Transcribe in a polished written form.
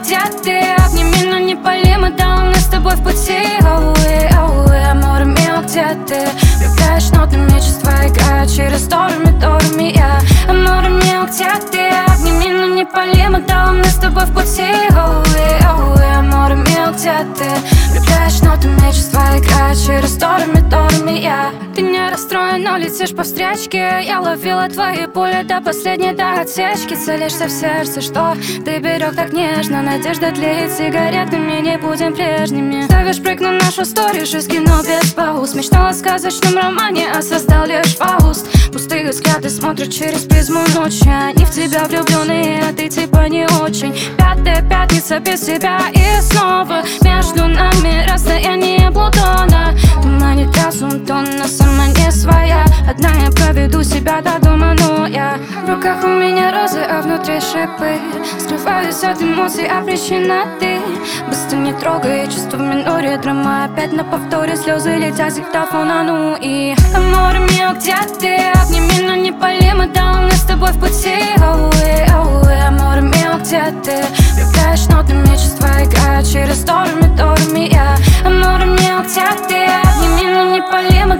где ты? Обними, но не палим, да у нас с тобой в пути. Аморе мио, где ты? Влюбляешь нотами, чувства играют через торми, я. Аморе мио, где ты? Обними, но не палим, да у нас с тобой в пути. Аморе мио, где ты? Влюбляешь нотами, чувства играют через торми, я. Ты не расстроен, но летишь по встречке. Я ловила твои пули до последней, до отсечки. Целишься в сердце, что ты берег так нежно. Надежда тлеет сигаретами, не будем прежними. Ставишь прыг на нашу историю, жизнь кино без пауз. Мечтала о сказочном романе, а создал лишь Фауст. Пустые взгляды смотрят через призму ночи. Они в тебя влюбленные, а ты типа не очень. Пятая пятница без тебя и снова между нами расстояние Плутона. Туманит разум, тонна сама не своя. Одна я проведу себя до дома, но я. В руках у меня розы, а внутри шипы. Скрываюсь от эмоций, а причина ты. Быстро не трогай, чувства в миноре. Драма опять на повторе, слезы летят с диктофона. Ну и аморе мио, где ты? Обними, но не палим, да у нас с тобой в пути. Аморе мио, где ты? Влюбляешь нотами, чувства играют через торми, я. Аморе мио, где ты? Обними, но не палим,